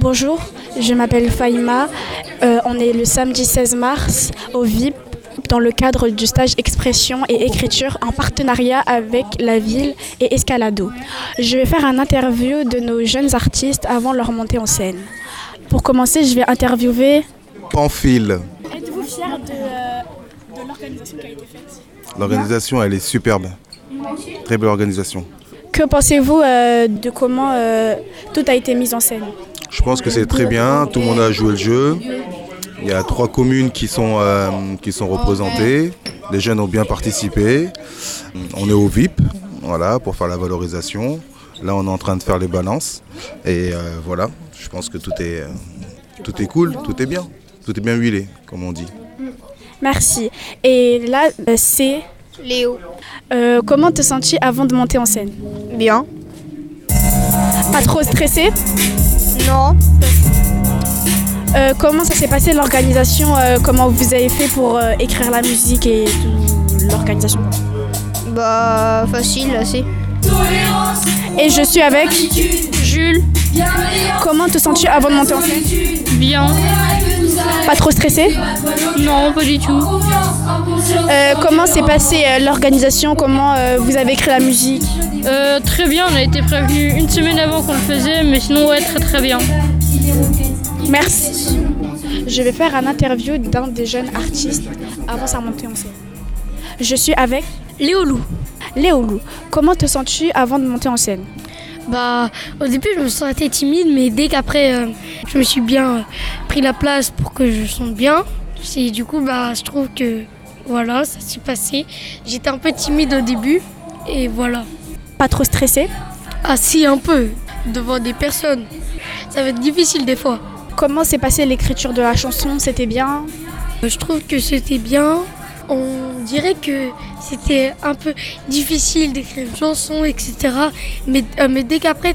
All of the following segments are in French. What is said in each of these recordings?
Bonjour, je m'appelle Faïma. On est le samedi 16 mars au VIP dans le cadre du stage Expression et Écriture en partenariat avec la ville et Escalado. Je vais faire un interview de nos jeunes artistes avant leur montée en scène. Pour commencer, je vais interviewer Pamphile. Êtes-vous fier de l'organisation qui a été faite? L'organisation, elle est superbe. Très belle organisation. Que pensez-vous de comment tout a été mis en scène? Je pense que c'est très bien. Tout le monde a joué le jeu. Il y a 3 communes qui sont représentées. Les jeunes ont bien participé. On est au VIP, voilà, pour faire la valorisation. Là, on est en train de faire les balances. Et voilà, je pense que tout est cool, tout est bien. Tout est bien huilé, comme on dit. Merci. Et là, c'est Léo. comment te sens-tu avant de monter en scène? Bien. Pas trop stressé? Non. Comment ça s'est passé l'organisation? Comment vous avez fait pour écrire la musique et toute l'organisation? Bah, facile, assez. Et je suis avec Jules. Comment te sens-tu avant de monter en scène? Bien. Pas trop stressé? Non, pas du tout. Comment s'est passée l'organisation? Comment vous avez écrit la musique? Très bien, on a été prévenu une semaine avant qu'on le faisait, mais sinon ouais, très très bien. Merci. Je vais faire un interview d'un des jeunes artistes avant sa montée en scène. Je suis avec Léolou. Léolou. Comment te sens-tu avant de monter en scène? Bah, au début je me sentais timide, mais dès qu'après je me suis bien pris la place pour que je sente bien, et du coup bah je trouve que voilà, ça s'est passé. J'étais un peu timide au début et voilà. Pas trop stressé? Ah si, un peu, devant des personnes. Ça va être difficile des fois. Comment s'est passée l'écriture de la chanson? C'était bien? Je trouve que c'était bien. On dirait que c'était un peu difficile d'écrire une chanson, etc. Mais dès qu'après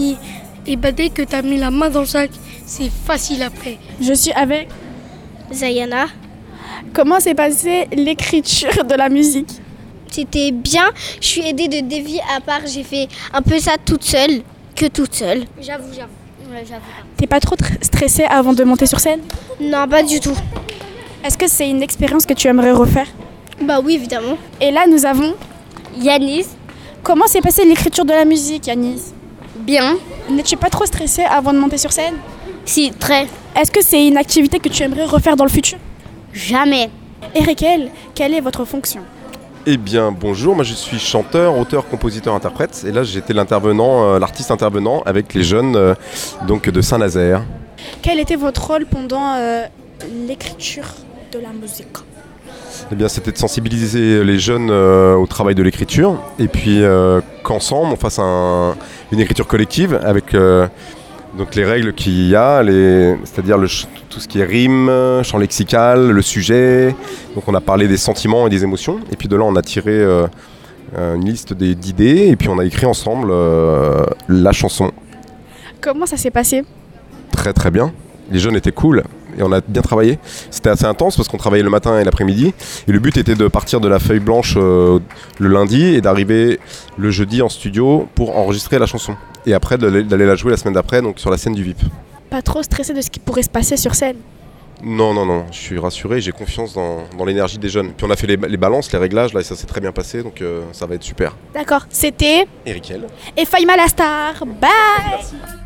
dès que t'as mis la main dans le sac, c'est facile après. Je suis avec Zayana. Comment s'est passée l'écriture de la musique? C'était bien. Je suis aidée de Davy à part. J'ai fait un peu ça toute seule. J'avoue. Ouais, j'avoue. T'es pas trop stressée avant de monter sur scène? Non, pas du tout. Est-ce que c'est une expérience que tu aimerais refaire? Bah oui, évidemment. Et là, nous avons Yanis. Comment s'est passée l'écriture de la musique, Yanis? Bien. N'es-tu pas trop stressée avant de monter sur scène? Si, très. Est-ce que c'est une activité que tu aimerais refaire dans le futur? Jamais. Et Raquel, quelle est votre fonction? Eh bien, bonjour, moi je suis chanteur, auteur, compositeur, interprète. Et là, j'étais l'artiste intervenant avec les jeunes donc de Saint-Nazaire. Quel était votre rôle pendant l'écriture de la musique? Eh bien, c'était de sensibiliser les jeunes au travail de l'écriture. Et puis, qu'ensemble, on fasse une écriture collective avec donc les règles qu'il y a, c'est-à-dire tout ce qui est rime, champ lexical, le sujet. Donc on a parlé des sentiments et des émotions. Et puis de là, on a tiré une liste d'idées et puis on a écrit ensemble la chanson. Comment ça s'est passé? Très très bien. Les jeunes étaient cool et on a bien travaillé. C'était assez intense parce qu'on travaillait le matin et l'après-midi. Et le but était de partir de la feuille blanche le lundi et d'arriver le jeudi en studio pour enregistrer la chanson. Et après d'aller la jouer la semaine d'après, donc sur la scène du VIP. Pas trop stressé de ce qui pourrait se passer sur scène? Non, je suis rassuré, j'ai confiance dans l'énergie des jeunes. Puis on a fait les balances, les réglages, là et ça s'est très bien passé, donc ça va être super. D'accord, c'était Et Raquel. et Faïma la star. Bye. Merci.